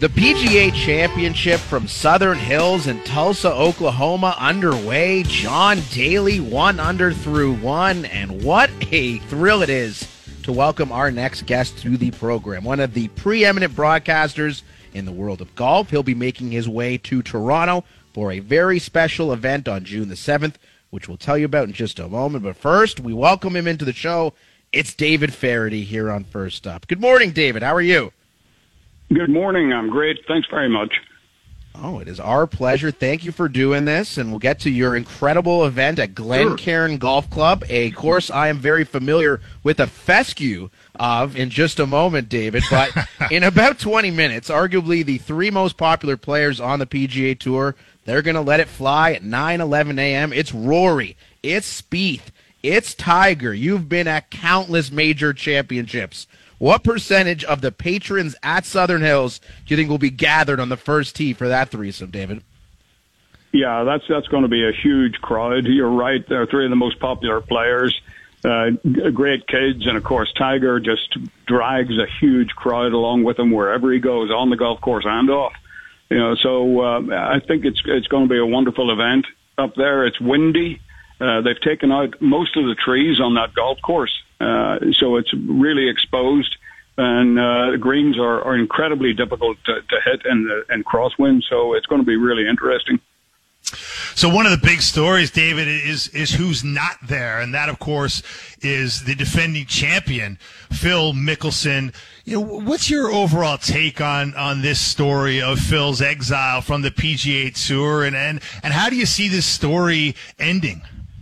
The PGA Championship from Southern Hills in Tulsa, Oklahoma underway. John Daly 1 under through 1, and what a thrill it is to welcome our next guest to the program. One of the preeminent broadcasters in the world of golf. He'll be making his way to Toronto for a very special event on June the 7th, which we'll tell you about in just a moment. But first, we welcome him into the show. It's David Feherty here on First Up. Good morning, David. How are you? Good morning. I'm great. Thanks very much. Oh, it is our pleasure. Thank you for doing this, and we'll get to your incredible event at Glencairn Golf Club, a course I am very familiar with a fescue of in just a moment, David. But in about 20 minutes, arguably the three most popular players on the PGA Tour, they're going to let it fly at 9:11 a.m. It's Rory. It's Spieth. It's Tiger. You've been at countless major championships. What percentage of the patrons at Southern Hills do you think will be gathered on the first tee for that threesome, David? Yeah, that's going to be a huge crowd. You're right. They're three of the most popular players. Great kids, and of course Tiger just drags a huge crowd along with him wherever he goes, on the golf course and off. So I think it's going to be a wonderful event up there. It's windy. They've taken out most of the trees on that golf course, so it's really exposed, and the greens are incredibly difficult to hit in crosswind, so it's going to be really interesting. So one of the big stories, David, is who's not there, and that, of course, is the defending champion, Phil Mickelson. What's your overall take on this story of Phil's exile from the PGA Tour, and how do you see this story ending?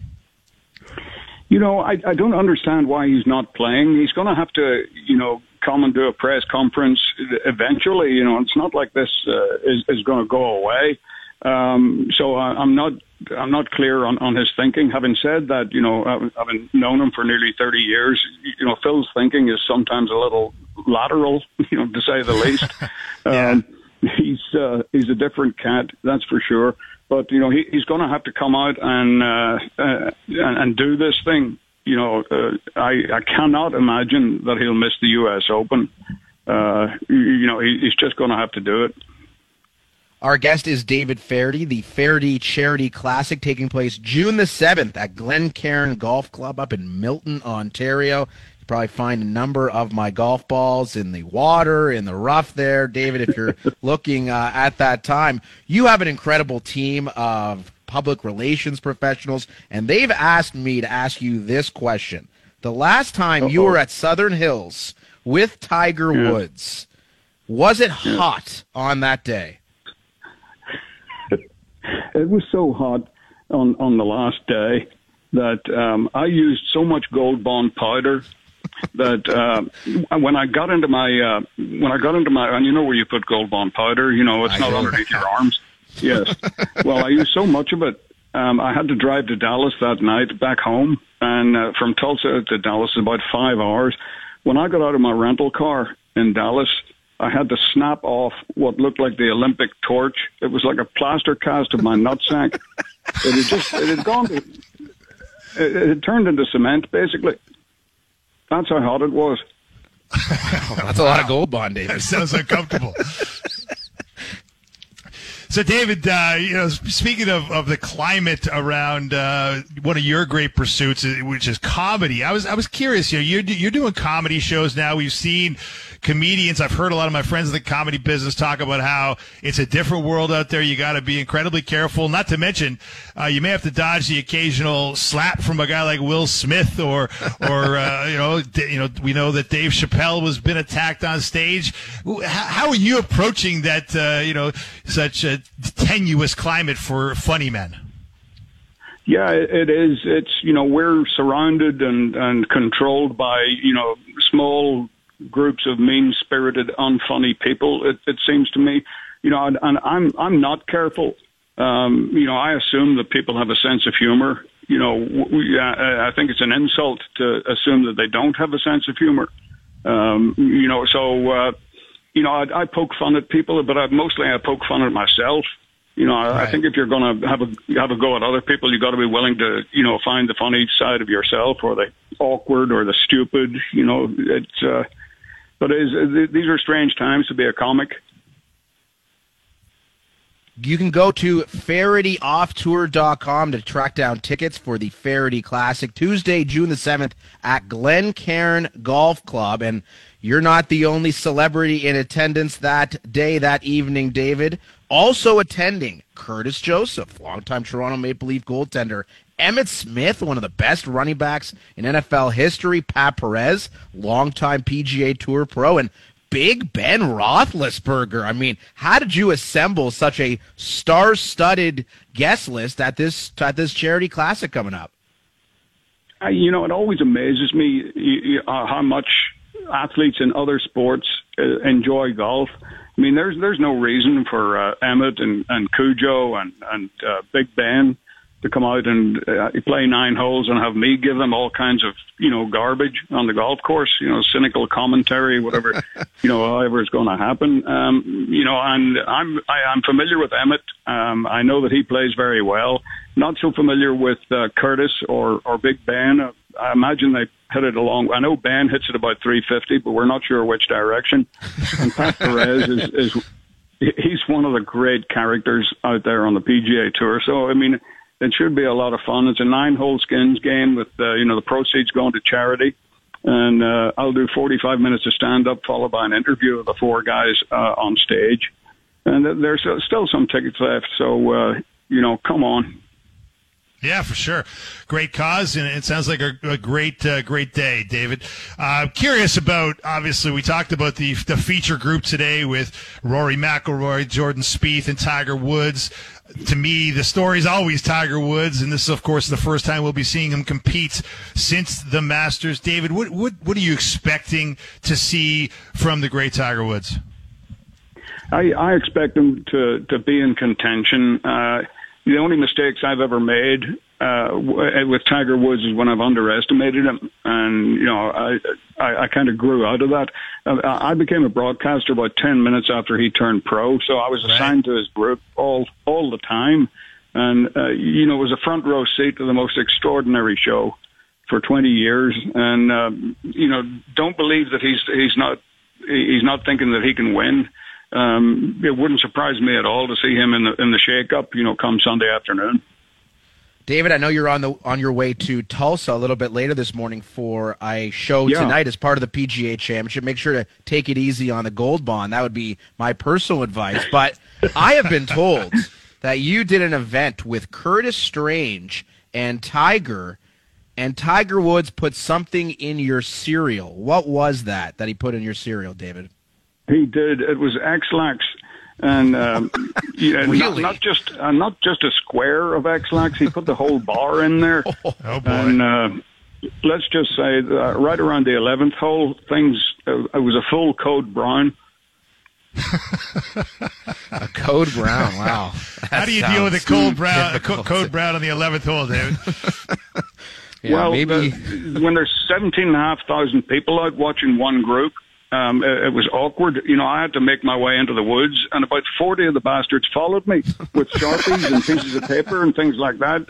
I don't understand why he's not playing. He's going to have to, come and do a press conference eventually. It's not like this is going to go away. So I'm not clear on his thinking. Having said that, having known him for nearly 30 years, Phil's thinking is sometimes a little lateral, to say the least. Yeah. He's a different cat, that's for sure. But he's going to have to come out and do this thing. I cannot imagine that he'll miss the U.S. Open. He's just going to have to do it. Our guest is David Feherty, the Feherty Charity Classic taking place June the 7th at Glencairn Golf Club up in Milton, Ontario. You probably find a number of my golf balls in the water, in the rough there, David, if you're looking at that time. You have an incredible team of public relations professionals, and they've asked me to ask you this question. The last time you were at Southern Hills with Tiger Woods, was it hot on that day? It was so hot on the last day that I used so much Gold Bond powder that when I got into my and you know where you put Gold Bond powder, it's not underneath your arms. Yes. Well, I used so much of it. I had to drive to Dallas that night back home, and from Tulsa to Dallas is about 5 hours. When I got out of my rental car in Dallas, I had to snap off what looked like the Olympic torch. It was like a plaster cast of my nutsack. It had turned into cement, basically. That's how hot it was. That's a lot of Gold Bond, David. That sounds uncomfortable. So, David, speaking of the climate around one of your great pursuits, which is comedy, I was curious. You're doing comedy shows now. We've seen comedians. I've heard a lot of my friends in the comedy business talk about how it's a different world out there. You got to be incredibly careful. Not to mention, you may have to dodge the occasional slap from a guy like Will Smith, or we know that Dave Chappelle has been attacked on stage. How are you approaching that? Such a tenuous climate for funny men. Yeah, it is. It's we're surrounded and controlled by small groups of mean-spirited, unfunny people. It seems to me, and I'm not careful. I assume that people have a sense of humor. I think it's an insult to assume that they don't have a sense of humor. I poke fun at people, but mostly I poke fun at myself. Right. I think if you're going to have a go at other people, you got to be willing to, find the funny side of yourself, or the awkward, or the stupid. These are strange times to be a comic. You can go to FaradyOffTour.com to track down tickets for the Faraday Classic Tuesday, June the 7th at Glencairn Golf Club. And you're not the only celebrity in attendance that day, that evening, David. Also attending, Curtis Joseph, longtime Toronto Maple Leaf goaltender, Emmitt Smith, one of the best running backs in NFL history, Pat Perez, longtime PGA Tour pro, and Big Ben Roethlisberger. I mean, how did you assemble such a star-studded guest list at this charity classic coming up? It always amazes me how much athletes in other sports enjoy golf. I mean, there's no reason for Emmett and Cujo and Big Ben to come out and play 9 holes and have me give them all kinds of, garbage on the golf course, cynical commentary, whatever, however is going to happen. And I'm familiar with Emmett. I know that he plays very well. Not so familiar with Curtis or Big Ben. I imagine they hit it along. I know Ben hits it about 350, but we're not sure which direction. And Pat Perez he's one of the great characters out there on the PGA Tour. So, I mean, it should be a lot of fun. It's a 9-hole skins game with, the proceeds going to charity. And I'll do 45 minutes of stand-up followed by an interview of the 4 guys on stage. And there's still some tickets left. So, come on. Yeah, for sure. Great cause, and it sounds like a great day, David. Curious about, obviously, we talked about the feature group today with Rory McIlroy, Jordan Spieth, and Tiger Woods. To me, the story is always Tiger Woods, and this is, of course, the first time we'll be seeing him compete since the Masters. David, what are you expecting to see from the great Tiger Woods? I expect him to be in contention. The only mistakes I've ever made with Tiger Woods is when I've underestimated him, and I kind of grew out of that. I became a broadcaster about 10 minutes after he turned pro, so I was assigned to his group all the time, and it was a front row seat to the most extraordinary show for 20 years. And don't believe that he's not thinking that he can win. It wouldn't surprise me at all to see him in the shake-up, come Sunday afternoon. David, I know you're on your way to Tulsa a little bit later this morning for a show tonight as part of the PGA Championship. Make sure to take it easy on the Gold Bond. That would be my personal advice. But I have been told that you did an event with Curtis Strange and Tiger Woods put something in your cereal. What was that he put in your cereal, David? He did. It was X-Lax, and really? not just a square of X-Lax. He put the whole bar in there. Oh boy! And let's just say, right around the 11th hole, it was a full code brown. A code brown. Wow. How do you deal with a code brown on the 11th hole, David? Maybe when there's 17,500 people out watching one group. It was awkward. I had to make my way into the woods, and about 40 of the bastards followed me with Sharpies and pieces of paper and things like that.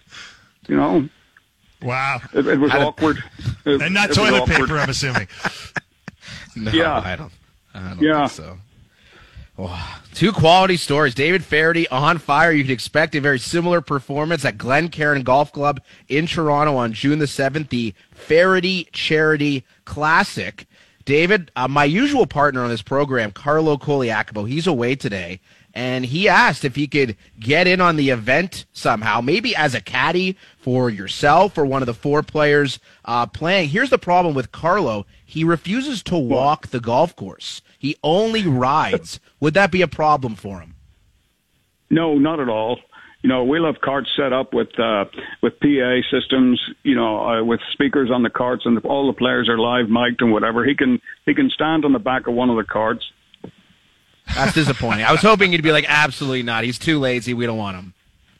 Wow. It was awkward. And not toilet paper, I'm assuming. No, yeah. I don't think so. Oh, 2 quality stories. David Faraday on fire. You can expect a very similar performance at Glencairn Golf Club in Toronto on June the 7th, the Faraday Charity Classic. David, my usual partner on this program, Carlo Colaiacovo, he's away today, and he asked if he could get in on the event somehow, maybe as a caddy for yourself or one of the 4 players playing. Here's the problem with Carlo. He refuses to walk the golf course. He only rides. Would that be a problem for him? No, not at all. We'll have carts set up with PA systems, with speakers on the carts, and all the players are live mic'd and whatever. He can stand on the back of one of the carts. That's disappointing. I was hoping you'd be like, absolutely not. He's too lazy. We don't want him.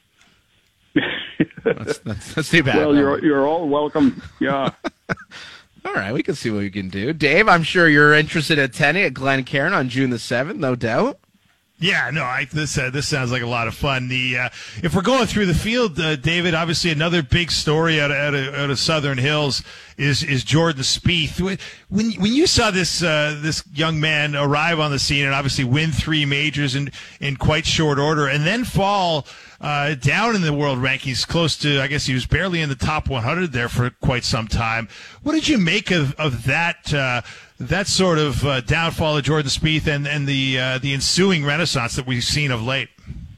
That's too bad. Well, you're all welcome. Yeah. All right, we can see what we can do. Dave, I'm sure you're interested in attending at Glencairn on June the 7th, no doubt. Yeah, no, this sounds like a lot of fun. If we're going through the field, David, obviously another big story out of Southern Hills is Jordan Spieth. When you saw this young man arrive on the scene and obviously win 3 majors in quite short order, and then fall down in the world rankings, close to, I guess he was barely in the top 100 there for quite some time. What did you make of that? That sort of downfall of Jordan Spieth and the ensuing renaissance that we've seen of late.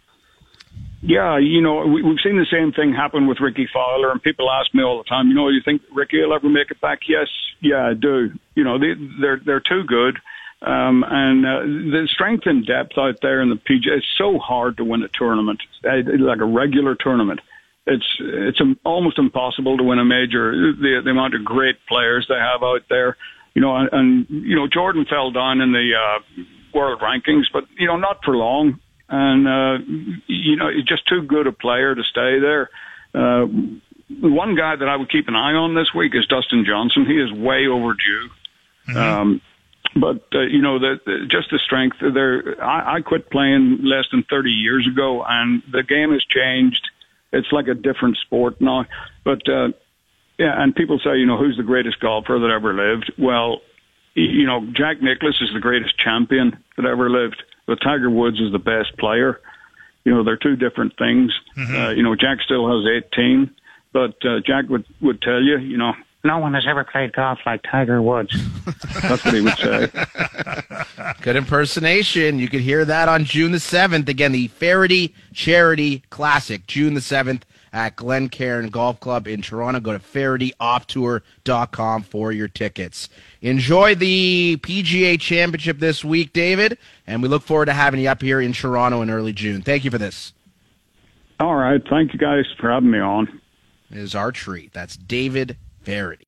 Yeah, we've seen the same thing happen with Ricky Fowler, and people ask me all the time, you think Ricky will ever make it back? Yes, yeah, I do. They're too good. And the strength and depth out there in the PGA, it's so hard to win a tournament, like a regular tournament. It's almost impossible to win a major, the amount of great players they have out there. And Jordan fell down in the world rankings, but, not for long. And, he's just too good a player to stay there. The one guy that I would keep an eye on this week is Dustin Johnson. He is way overdue. Mm-hmm. But just the strength there. I quit playing less than 30 years ago, and the game has changed. It's like a different sport now. But, yeah, and people say, who's the greatest golfer that ever lived? Well, Jack Nicklaus is the greatest champion that ever lived, but Tiger Woods is the best player. They're two different things. Mm-hmm. Jack still has 18, but Jack would tell you, no one has ever played golf like Tiger Woods. That's what he would say. Good impersonation. You could hear that on June the 7th. Again, the Faraday Charity Classic, June the 7th. At Glencairn Golf Club in Toronto. Go to FaradayOffTour.com for your tickets. Enjoy the PGA Championship this week, David, and we look forward to having you up here in Toronto in early June. Thank you for this. All right. Thank you guys for having me on. It is our treat. That's David Faraday.